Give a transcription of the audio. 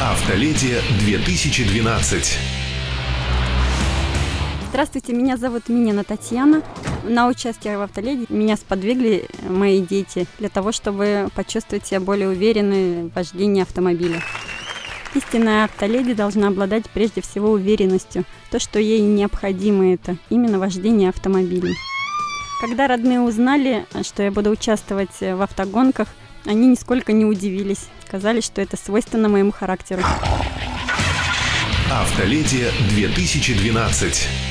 Автоледи 2012. Здравствуйте, меня зовут Минина Татьяна. На участие в автоледи меня сподвигли мои дети для того, чтобы почувствовать себя более уверенной в вождении автомобиля. Истинная автоледи должна обладать прежде всего уверенностью. То, что ей необходимо, это именно вождение автомобиля. Когда родные узнали, что я буду участвовать в автогонках, они нисколько не удивились. Сказали, что это свойственно моему характеру. Автоледи 2012.